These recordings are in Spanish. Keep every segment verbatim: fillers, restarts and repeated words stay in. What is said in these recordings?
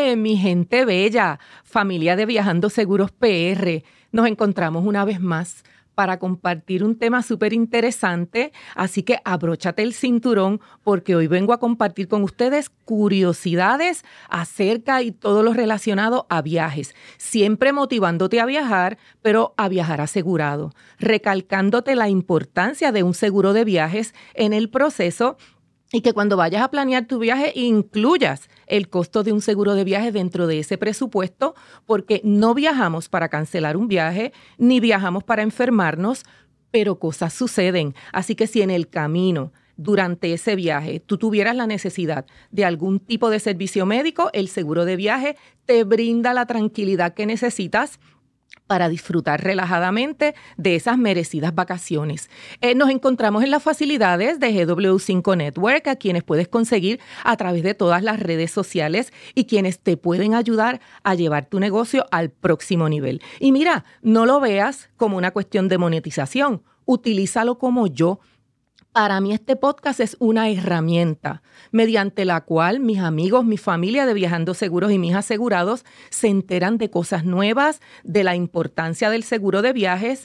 Ole, mi gente bella, familia de Viajando Seguros P R. Nos encontramos una vez más para compartir un tema súper interesante, así que abróchate el cinturón porque hoy vengo a compartir con ustedes curiosidades acerca y todo lo relacionado a viajes, siempre motivándote a viajar, pero a viajar asegurado, recalcándote la importancia de un seguro de viajes en el proceso y que cuando vayas a planear tu viaje incluyas el costo de un seguro de viaje dentro de ese presupuesto, porque no viajamos para cancelar un viaje, ni viajamos para enfermarnos, pero cosas suceden. Así que si en el camino, durante ese viaje, tú tuvieras la necesidad de algún tipo de servicio médico, el seguro de viaje te brinda la tranquilidad que necesitas para disfrutar relajadamente de esas merecidas vacaciones. Eh, nos encontramos en las facilidades de G W cinco Network, a quienes puedes conseguir a través de todas las redes sociales y quienes te pueden ayudar a llevar tu negocio al próximo nivel. Y mira, no lo veas como una cuestión de monetización, utilízalo como yo. Para mí este podcast es una herramienta mediante la cual mis amigos, mi familia de Viajando Seguros y mis asegurados se enteran de cosas nuevas, de la importancia del seguro de viajes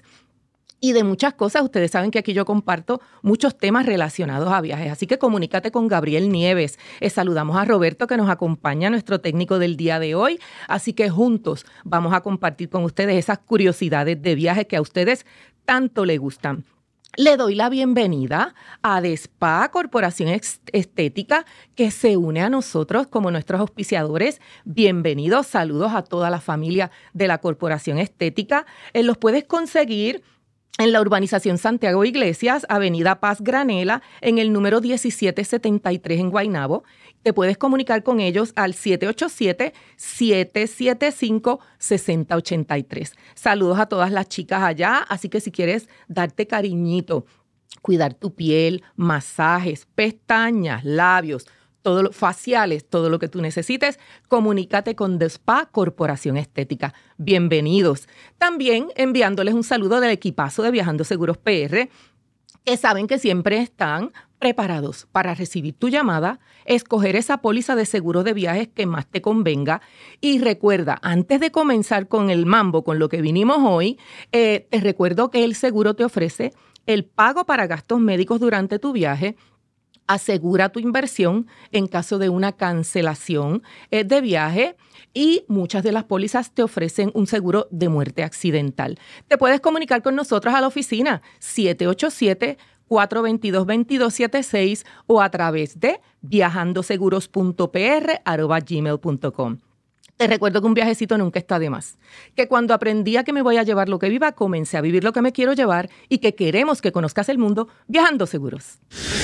y de muchas cosas. Ustedes saben que aquí yo comparto muchos temas relacionados a viajes, así que comunícate con Gabriel Nieves. Eh, saludamos a Roberto que nos acompaña, nuestro técnico del día de hoy, así que juntos vamos a compartir con ustedes esas curiosidades de viajes que a ustedes tanto les gustan. Le doy la bienvenida a DeSpa Corporación Estética, que se une a nosotros como nuestros auspiciadores. Bienvenidos, saludos a toda la familia de la Corporación Estética. Eh, los puedes conseguir en la urbanización Santiago Iglesias, Avenida Paz Granela, en el número diecisiete setenta y tres en Guaynabo. Te puedes comunicar con ellos al siete ocho siete, siete siete cinco, seis cero ocho tres. Saludos a todas las chicas allá, así que si quieres darte cariñito, cuidar tu piel, masajes, pestañas, labios, todo lo, faciales, todo lo que tú necesites, comunícate con DeSpa Corporación Estética. Bienvenidos. También enviándoles un saludo del equipazo de Viajando Seguros P R, que saben que siempre están preparados para recibir tu llamada, escoger esa póliza de seguro de viajes que más te convenga. Y recuerda, antes de comenzar con el mambo, con lo que vinimos hoy, eh, te recuerdo que el seguro te ofrece el pago para gastos médicos durante tu viaje, asegura tu inversión en caso de una cancelación eh, de viaje y muchas de las pólizas te ofrecen un seguro de muerte accidental. Te puedes comunicar con nosotros a la oficina siete ocho siete, cuatro dos dos, dos dos siete seis o a través de viajandoseguros punto p r arroba gmail punto com. Te recuerdo que un viajecito nunca está de más, que cuando aprendí a que me voy a llevar lo que viva, comencé a vivir lo que me quiero llevar y que queremos que conozcas el mundo viajando seguros.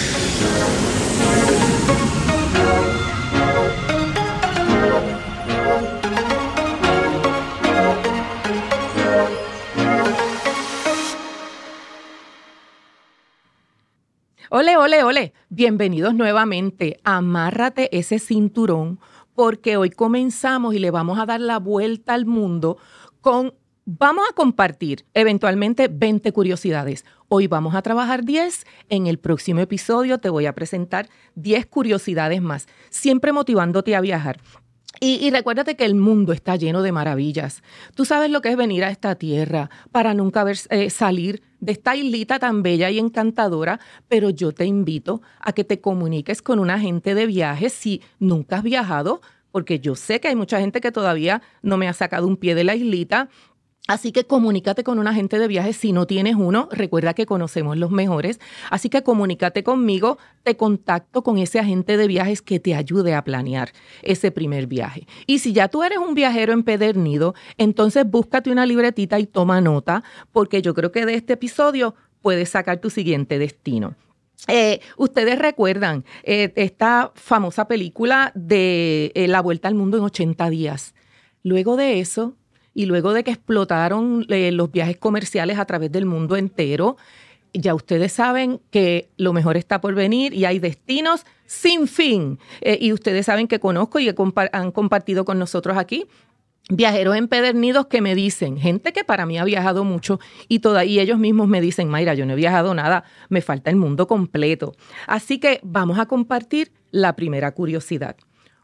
Ole, ole, ole, bienvenidos nuevamente. Amárrate ese cinturón porque hoy comenzamos y le vamos a dar la vuelta al mundo con, vamos a compartir eventualmente veinte curiosidades. Hoy vamos a trabajar diez, en el próximo episodio te voy a presentar diez curiosidades más, siempre motivándote a viajar. Y, y recuérdate que el mundo está lleno de maravillas. Tú sabes lo que es venir a esta tierra para nunca ver, eh, salir de esta islita tan bella y encantadora, pero yo te invito a que te comuniques con un agente de viajes si nunca has viajado, porque yo sé que hay mucha gente que todavía no me ha sacado un pie de la islita. Así que comunícate con un agente de viajes. Si no tienes uno, recuerda que conocemos los mejores. Así que comunícate conmigo, te contacto con ese agente de viajes que te ayude a planear ese primer viaje. Y si ya tú eres un viajero empedernido, entonces búscate una libretita y toma nota, porque yo creo que de este episodio puedes sacar tu siguiente destino. Eh, ustedes recuerdan eh, esta famosa película de eh, La Vuelta al Mundo en ochenta días. Luego de eso, y luego de que explotaron eh, los viajes comerciales a través del mundo entero, ya ustedes saben que lo mejor está por venir y hay destinos sin fin. Eh, y ustedes saben que conozco y compa- han compartido con nosotros aquí viajeros empedernidos que me dicen, gente que para mí ha viajado mucho y, toda, y ellos mismos me dicen, Mayra, yo no he viajado nada, me falta el mundo completo. Así que vamos a compartir la primera curiosidad.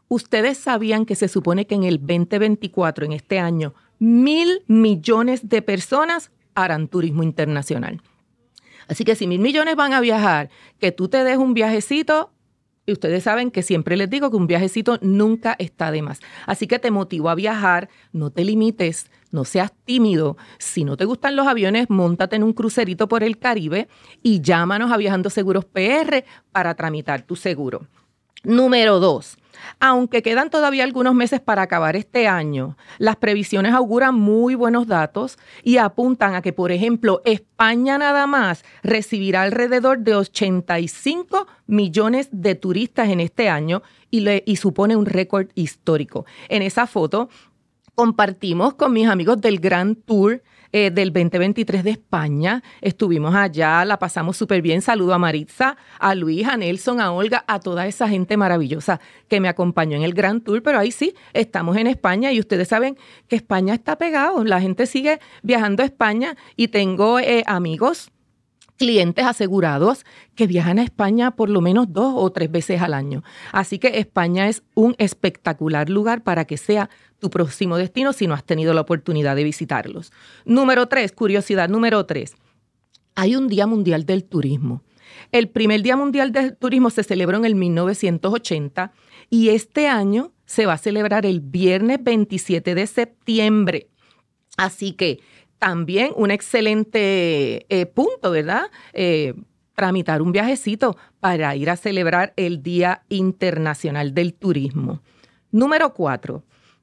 Ustedes sabían que se supone que en el veinte veinticuatro, en este año, mil millones de personas harán turismo internacional. Así que si mil millones van a viajar, que tú te des un viajecito, y ustedes saben que siempre les digo que un viajecito nunca está de más. Así que te motivo a viajar, no te limites, no seas tímido. Si no te gustan los aviones, móntate en un crucerito por el Caribe y llámanos a Viajando Seguros P R para tramitar tu seguro. Número dos. Aunque quedan todavía algunos meses para acabar este año, las previsiones auguran muy buenos datos y apuntan a que, por ejemplo, España nada más recibirá alrededor de ochenta y cinco millones de turistas en este año y, le, y supone un récord histórico. En esa foto compartimos con mis amigos del Grand Tour Eh, del veinte veintitrés de España. Estuvimos allá, la pasamos súper bien. Saludo a Maritza, a Luis, a Nelson, a Olga, a toda esa gente maravillosa que me acompañó en el Grand Tour, pero ahí sí, estamos en España y ustedes saben que España está pegado. La gente sigue viajando a España y tengo eh, amigos, clientes asegurados que viajan a España por lo menos dos o tres veces al año. Así que España es un espectacular lugar para que sea tu próximo destino si no has tenido la oportunidad de visitarlos. Número tres, curiosidad número tres. Hay un Día Mundial del Turismo. El primer Día Mundial del Turismo se celebró en el mil novecientos ochenta y este año se va a celebrar el viernes veintisiete de septiembre. Así que también un excelente eh, punto, ¿verdad? Eh, tramitar un viajecito para ir a celebrar el Día Internacional del Turismo. Número cuatro.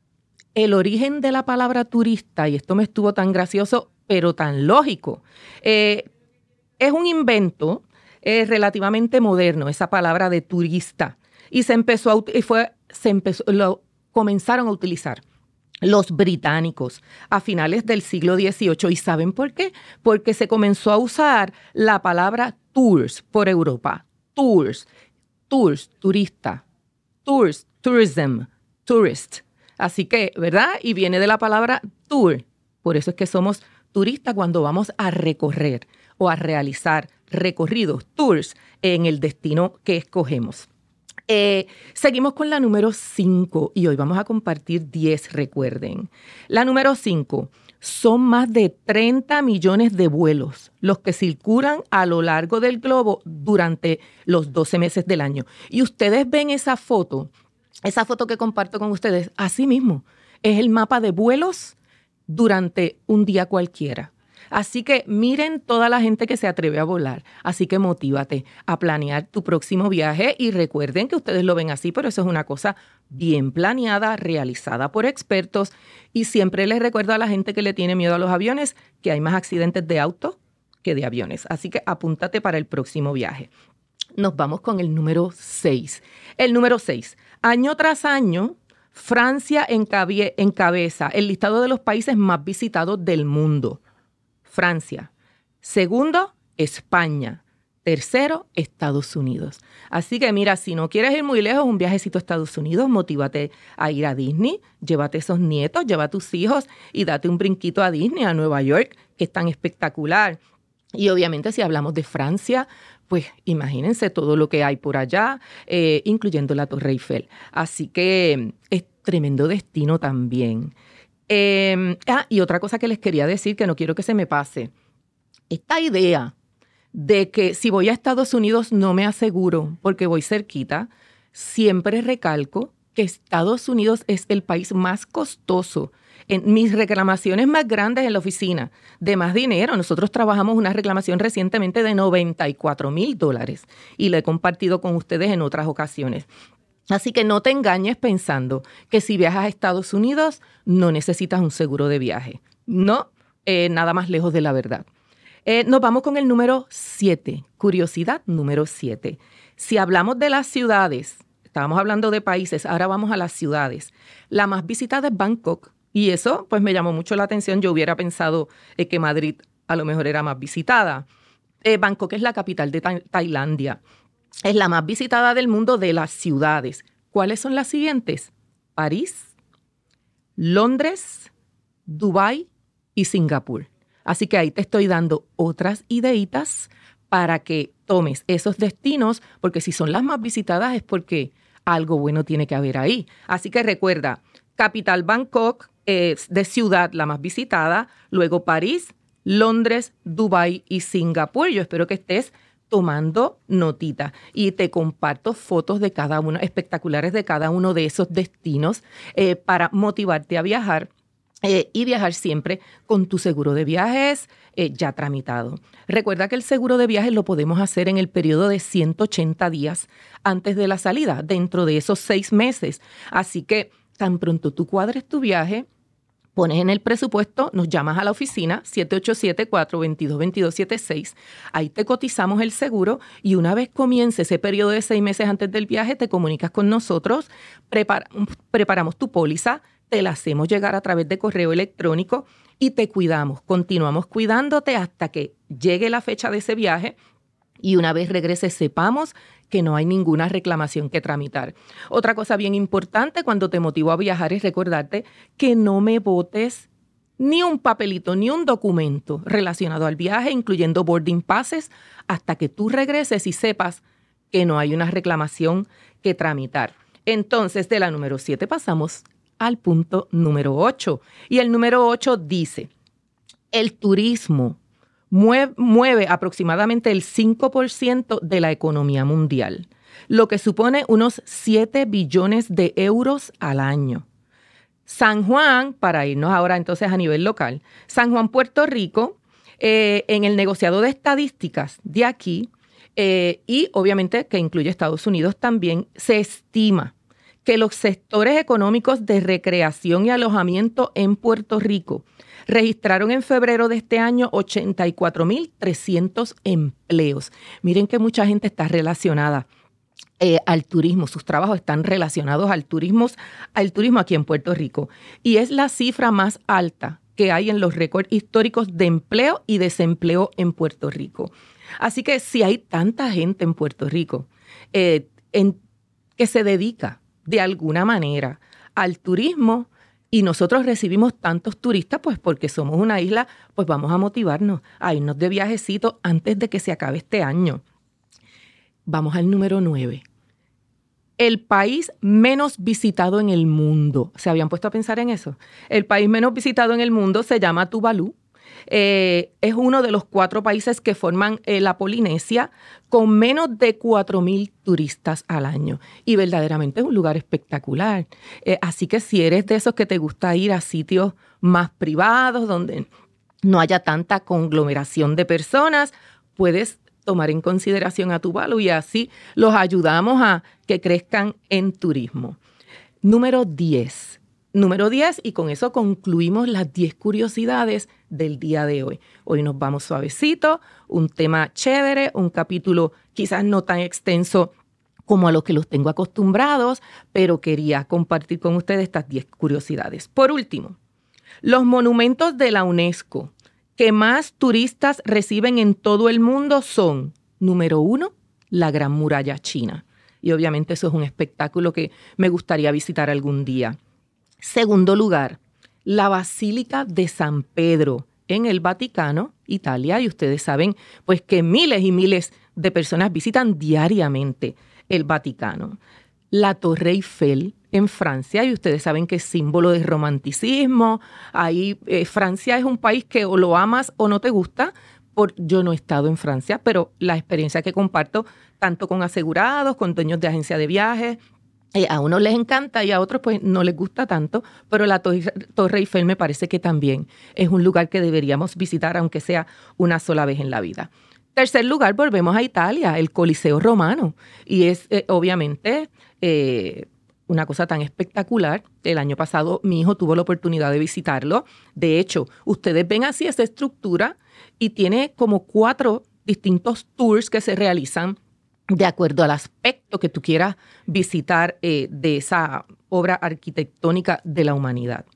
El origen de la palabra turista, y esto me estuvo tan gracioso, pero tan lógico, eh, es un invento eh, relativamente moderno, esa palabra de turista, y se empezó a, y fue, se empezó, lo comenzaron a utilizar los británicos a finales del siglo dieciocho. ¿Y saben por qué? Porque se comenzó a usar la palabra tours por Europa. Tours, tours, turista, tours, tourism, tourist. Así que, ¿verdad? Y viene de la palabra tour. Por eso es que somos turistas cuando vamos a recorrer o a realizar recorridos, tours, en el destino que escogemos. Eh, seguimos con la número cinco y hoy vamos a compartir diez, recuerden. La número cinco, son más de treinta millones de vuelos los que circulan a lo largo del globo durante los doce meses del año. Y ustedes ven esa foto, esa foto que comparto con ustedes, así mismo, es el mapa de vuelos durante un día cualquiera. Así que miren toda la gente que se atreve a volar. Así que motívate a planear tu próximo viaje y recuerden que ustedes lo ven así, pero eso es una cosa bien planeada, realizada por expertos. Y siempre les recuerdo a la gente que le tiene miedo a los aviones que hay más accidentes de auto que de aviones. Así que apúntate para el próximo viaje. Nos vamos con el número seis. El número seis. Año tras año, Francia encabe- encabeza el listado de los países más visitados del mundo. Francia. Segundo, España. Tercero, Estados Unidos. Así que mira, si no quieres ir muy lejos, un viajecito a Estados Unidos, motívate a ir a Disney, llévate esos nietos, lleva a tus hijos y date un brinquito a Disney, a Nueva York, que es tan espectacular. Y obviamente si hablamos de Francia, pues imagínense todo lo que hay por allá, eh, incluyendo la Torre Eiffel. Así que es tremendo destino también. Eh, ah, y otra cosa que les quería decir, que no quiero que se me pase. Esta idea de que si voy a Estados Unidos no me aseguro porque voy cerquita, siempre recalco que Estados Unidos es el país más costoso. En mis reclamaciones más grandes en la oficina, de más dinero, nosotros trabajamos una reclamación recientemente de noventa y cuatro mil dólares y la he compartido con ustedes en otras ocasiones. Así que no te engañes pensando que si viajas a Estados Unidos no necesitas un seguro de viaje. No, eh, nada más lejos de la verdad. Eh, nos vamos con el número siete. Curiosidad número siete. Si hablamos de las ciudades, estábamos hablando de países, ahora vamos a las ciudades. La más visitada es Bangkok y eso pues me llamó mucho la atención. Yo hubiera pensado eh, que Madrid a lo mejor era más visitada. Eh, Bangkok es la capital de Ta- Tailandia. Es la más visitada del mundo de las ciudades. ¿Cuáles son las siguientes? París, Londres, Dubái y Singapur. Así que ahí te estoy dando otras ideitas para que tomes esos destinos, porque si son las más visitadas es porque algo bueno tiene que haber ahí. Así que recuerda, capital Bangkok, eh, de ciudad la más visitada, luego París, Londres, Dubái y Singapur. Yo espero que estés tomando notita y te comparto fotos de cada uno, espectaculares de cada uno de esos destinos eh, para motivarte a viajar. Eh, y viajar siempre con tu seguro de viajes eh, ya tramitado. Recuerda que el seguro de viajes lo podemos hacer en el periodo de ciento ochenta días antes de la salida, dentro de esos seis meses. Así que tan pronto tú cuadres tu viaje, pones en el presupuesto, nos llamas a la oficina siete ocho siete, cuatro dos dos, dos dos siete seis. Ahí te cotizamos el seguro y una vez comience ese periodo de seis meses antes del viaje, te comunicas con nosotros, prepara, preparamos tu póliza, te la hacemos llegar a través de correo electrónico y te cuidamos. Continuamos cuidándote hasta que llegue la fecha de ese viaje y una vez regrese sepamos que no hay ninguna reclamación que tramitar. Otra cosa bien importante cuando te motivo a viajar es recordarte que no me botes ni un papelito, ni un documento relacionado al viaje, incluyendo boarding passes, hasta que tú regreses y sepas que no hay una reclamación que tramitar. Entonces, de la número siete pasamos al punto número ocho. Y el número ocho dice, el turismo mueve, mueve aproximadamente el cinco por ciento de la economía mundial, lo que supone unos siete billones de euros al año. San Juan, para irnos ahora entonces a nivel local, San Juan, Puerto Rico, eh, en el negociado de estadísticas de aquí, eh, y obviamente que incluye Estados Unidos también, se estima que los sectores económicos de recreación y alojamiento en Puerto Rico registraron en febrero de este año ochenta y cuatro mil trescientos empleos. Miren que mucha gente está relacionada eh, al turismo, sus trabajos están relacionados al turismo, al turismo aquí en Puerto Rico. Y es la cifra más alta que hay en los récords históricos de empleo y desempleo en Puerto Rico. Así que si hay tanta gente en Puerto Rico eh, en, que se dedica de alguna manera al turismo y nosotros recibimos tantos turistas, pues porque somos una isla, pues vamos a motivarnos a irnos de viajecito antes de que se acabe este año. Vamos al número nueve. El país menos visitado en el mundo. ¿Se habían puesto a pensar en eso? El país menos visitado en el mundo se llama Tuvalu. Eh, es uno de los cuatro países que forman eh, la Polinesia con menos de cuatro mil turistas al año. Y verdaderamente es un lugar espectacular. Eh, así que si eres de esos que te gusta ir a sitios más privados, donde no haya tanta conglomeración de personas, puedes tomar en consideración a Tuvalu y así los ayudamos a que crezcan en turismo. Número diez. Número diez, y con eso concluimos las diez curiosidades del día de hoy. Hoy nos vamos suavecito, un tema chévere, un capítulo quizás no tan extenso como a los que los tengo acostumbrados, pero quería compartir con ustedes estas diez curiosidades. Por último, los monumentos de la UNESCO que más turistas reciben en todo el mundo son, número uno, la Gran Muralla China. Y obviamente eso es un espectáculo que me gustaría visitar algún día. Segundo lugar, la Basílica de San Pedro en el Vaticano, Italia. Y ustedes saben pues que miles y miles de personas visitan diariamente el Vaticano. La Torre Eiffel en Francia, y ustedes saben que es símbolo de romanticismo. Ahí eh, Francia es un país que o lo amas o no te gusta. Por, yo no he estado en Francia, pero la experiencia que comparto tanto con asegurados, con dueños de agencia de viajes, eh, a unos les encanta y a otros pues no les gusta tanto, pero la Torre, Torre Eiffel me parece que también es un lugar que deberíamos visitar, aunque sea una sola vez en la vida. Tercer lugar, volvemos a Italia, el Coliseo Romano, y es eh, obviamente eh, una cosa tan espectacular. El año pasado mi hijo tuvo la oportunidad de visitarlo. De hecho, ustedes ven así esa estructura y tiene como cuatro distintos tours que se realizan de acuerdo al aspecto que tú quieras visitar eh, de esa obra arquitectónica de la humanidad.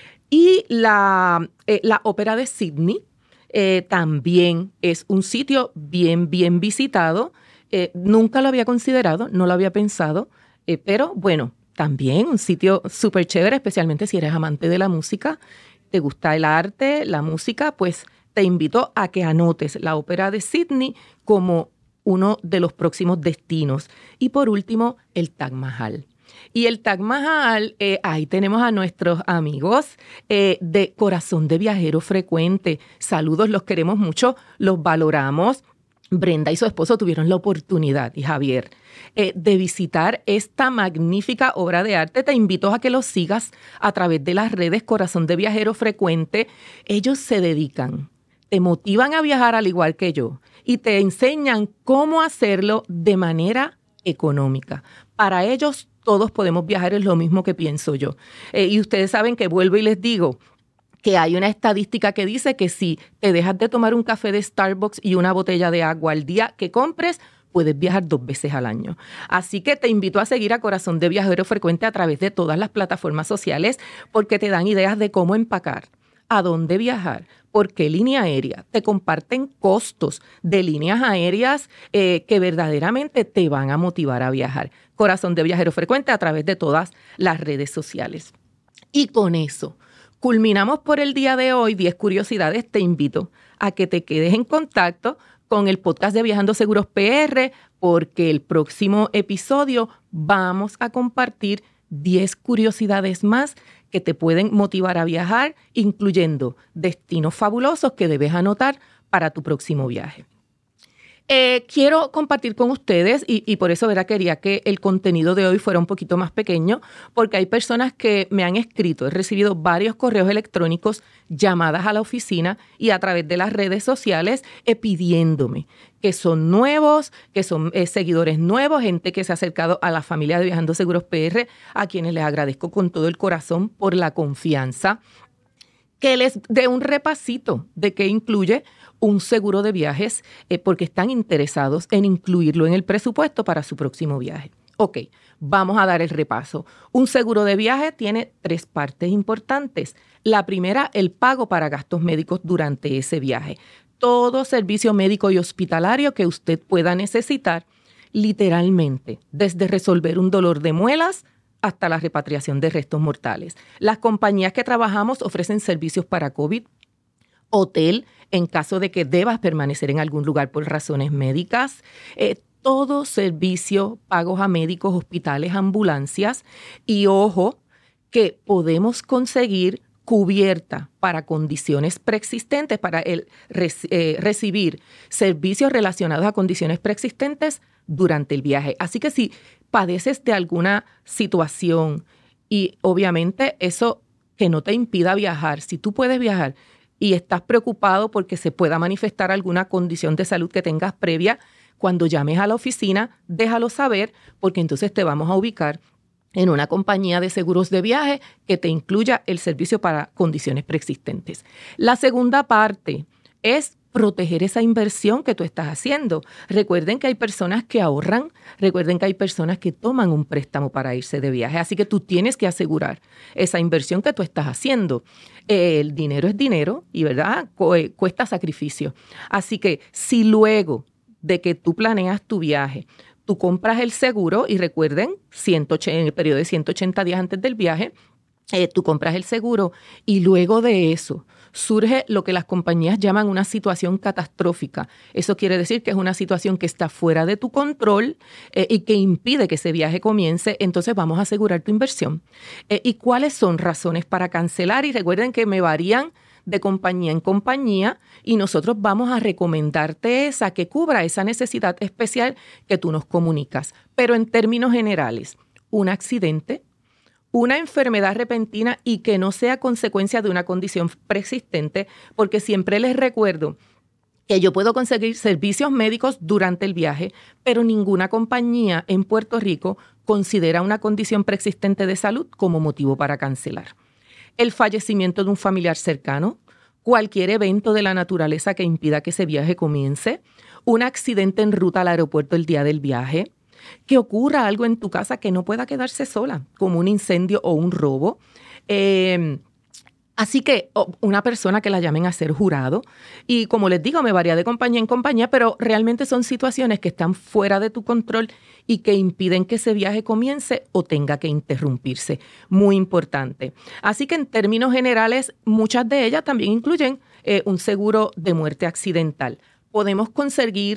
Y la, eh, la Ópera de Sydney eh, también es un sitio bien, bien visitado. Eh, nunca lo había considerado, no lo había pensado, eh, pero bueno, también un sitio súper chévere, especialmente si eres amante de la música, te gusta el arte, la música, pues te invito a que anotes la Ópera de Sydney como uno de los próximos destinos. Y por último, el Taj Mahal. Y el Taj Mahal, eh, ahí tenemos a nuestros amigos eh, de Corazón de Viajero Frecuente. Saludos, los queremos mucho, los valoramos. Brenda y su esposo tuvieron la oportunidad, y Javier, eh, de visitar esta magnífica obra de arte. Te invito a que los sigas a través de las redes Corazón de Viajero Frecuente. Ellos se dedican, te motivan a viajar al igual que yo y te enseñan cómo hacerlo de manera económica. Para ellos todos podemos viajar, es lo mismo que pienso yo. Eh, y ustedes saben que vuelvo y les digo que hay una estadística que dice que si te dejas de tomar un café de Starbucks y una botella de agua al día que compres, puedes viajar dos veces al año. Así que te invito a seguir a Corazón de Viajero Frecuente a través de todas las plataformas sociales porque te dan ideas de cómo empacar, a dónde viajar, por qué línea aérea. Te comparten costos de líneas aéreas eh, que verdaderamente te van a motivar a viajar. Corazón de Viajero Frecuente a través de todas las redes sociales. Y con eso culminamos por el día de hoy. diez curiosidades. Te invito a que te quedes en contacto con el podcast de Viajando Seguros P R porque el próximo episodio vamos a compartir diez curiosidades más que te pueden motivar a viajar, incluyendo destinos fabulosos que debes anotar para tu próximo viaje. Eh, quiero compartir con ustedes, y, y por eso ¿verdad? Quería que el contenido de hoy fuera un poquito más pequeño, porque hay personas que me han escrito, he recibido varios correos electrónicos, llamadas a la oficina y a través de las redes sociales eh, pidiéndome que son nuevos, que son eh, seguidores nuevos, gente que se ha acercado a la familia de Viajando Seguros P R, a quienes les agradezco con todo el corazón por la confianza, que les dé un repasito de qué incluye un seguro de viajes eh, porque están interesados en incluirlo en el presupuesto para su próximo viaje. Ok, vamos a dar el repaso. Un seguro de viaje tiene tres partes importantes. La primera, el pago para gastos médicos durante ese viaje. Todo servicio médico y hospitalario que usted pueda necesitar, literalmente, desde resolver un dolor de muelas hasta la repatriación de restos mortales. Las compañías que trabajamos ofrecen servicios para COVID, hotel en caso de que debas permanecer en algún lugar por razones médicas, eh, todo servicio, pagos a médicos, hospitales, ambulancias y ojo que podemos conseguir cubierta para condiciones preexistentes, para el eh, recibir servicios relacionados a condiciones preexistentes durante el viaje. Así que si padeces de alguna situación y obviamente eso que no te impida viajar, si tú puedes viajar y estás preocupado porque se pueda manifestar alguna condición de salud que tengas previa, cuando llames a la oficina, déjalo saber porque entonces te vamos a ubicar en una compañía de seguros de viaje que te incluya el servicio para condiciones preexistentes. La segunda parte es proteger esa inversión que tú estás haciendo. Recuerden que hay personas que ahorran, recuerden que hay personas que toman un préstamo para irse de viaje, así que tú tienes que asegurar esa inversión que tú estás haciendo. El dinero es dinero y, ¿verdad?, cuesta sacrificio. Así que si luego de que tú planeas tu viaje, tú compras el seguro y recuerden, ciento ochenta, en el periodo de ciento ochenta días antes del viaje, eh, tú compras el seguro y luego de eso surge lo que las compañías llaman una situación catastrófica. Eso quiere decir que es una situación que está fuera de tu control eh, y que impide que ese viaje comience. Entonces vamos a asegurar tu inversión. Eh, ¿Y cuáles son razones para cancelar? Y recuerden que me varían de compañía en compañía y nosotros vamos a recomendarte esa que cubra esa necesidad especial que tú nos comunicas. Pero en términos generales, un accidente, una enfermedad repentina y que no sea consecuencia de una condición preexistente, porque siempre les recuerdo que yo puedo conseguir servicios médicos durante el viaje, pero ninguna compañía en Puerto Rico considera una condición preexistente de salud como motivo para cancelar. El fallecimiento de un familiar cercano, cualquier evento de la naturaleza que impida que ese viaje comience, un accidente en ruta al aeropuerto el día del viaje, que ocurra algo en tu casa que no pueda quedarse sola, como un incendio o un robo. Eh, así que oh, una persona que la llamen a ser jurado. Y como les digo, me varía de compañía en compañía, pero realmente son situaciones que están fuera de tu control y que impiden que ese viaje comience o tenga que interrumpirse. Muy importante. Así que en términos generales, muchas de ellas también incluyen eh, un seguro de muerte accidental. Podemos conseguir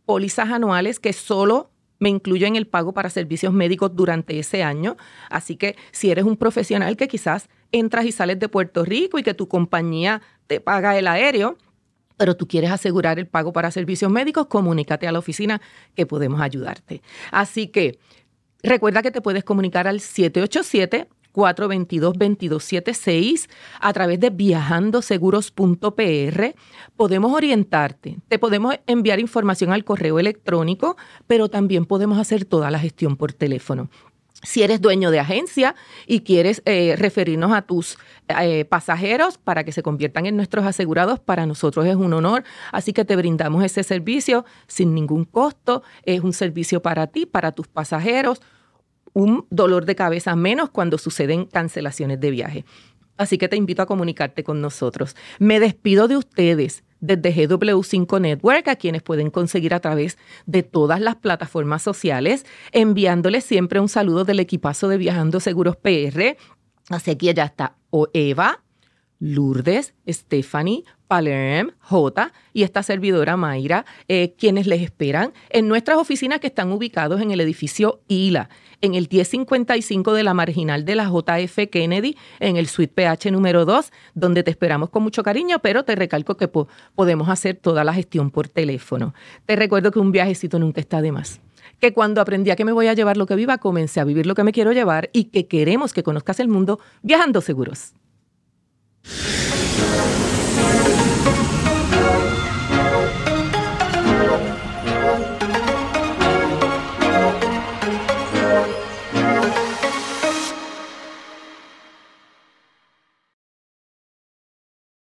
pólizas anuales que solo me incluyo en el pago para servicios médicos durante ese año. Así que si eres un profesional que quizás entras y sales de Puerto Rico y que tu compañía te paga el aéreo, pero tú quieres asegurar el pago para servicios médicos, comunícate a la oficina que podemos ayudarte. Así que recuerda que te puedes comunicar al siete ocho siete, cuatro dos dos, dos dos siete seis a través de viajando seguros punto p r. Podemos orientarte, te podemos enviar información al correo electrónico, pero también podemos hacer toda la gestión por teléfono. Si eres dueño de agencia y quieres eh, referirnos a tus eh, pasajeros para que se conviertan en nuestros asegurados, para nosotros es un honor. Así que te brindamos ese servicio sin ningún costo. Es un servicio para ti, para tus pasajeros. Un dolor de cabeza menos cuando suceden cancelaciones de viaje. Así que te invito a comunicarte con nosotros. Me despido de ustedes desde G W cinco Network, a quienes pueden conseguir a través de todas las plataformas sociales, enviándoles siempre un saludo del equipazo de Viajando Seguros P R. Así que ya está Eva, Lourdes, Stephanie, Palerm, J y esta servidora Mayra, eh, quienes les esperan en nuestras oficinas que están ubicados en el edificio I L A, en el diez cincuenta y cinco de la Marginal de la J F Kennedy, en el Suite P H número dos, donde te esperamos con mucho cariño, pero te recalco que po- podemos hacer toda la gestión por teléfono. Te recuerdo que un viajecito nunca está de más. Que cuando aprendí a que me voy a llevar lo que viva, comencé a vivir lo que me quiero llevar y que queremos que conozcas el mundo viajando seguros.